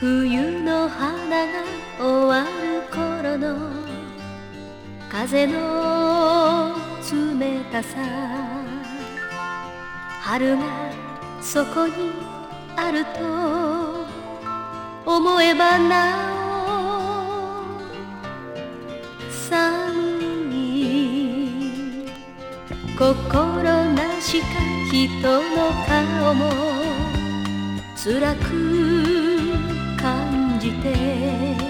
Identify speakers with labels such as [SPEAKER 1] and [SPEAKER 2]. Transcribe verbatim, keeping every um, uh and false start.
[SPEAKER 1] 冬の花が終わる頃の風の冷たさ、春がそこにあると思えばなお寒い。心なしか人の顔も辛く感じて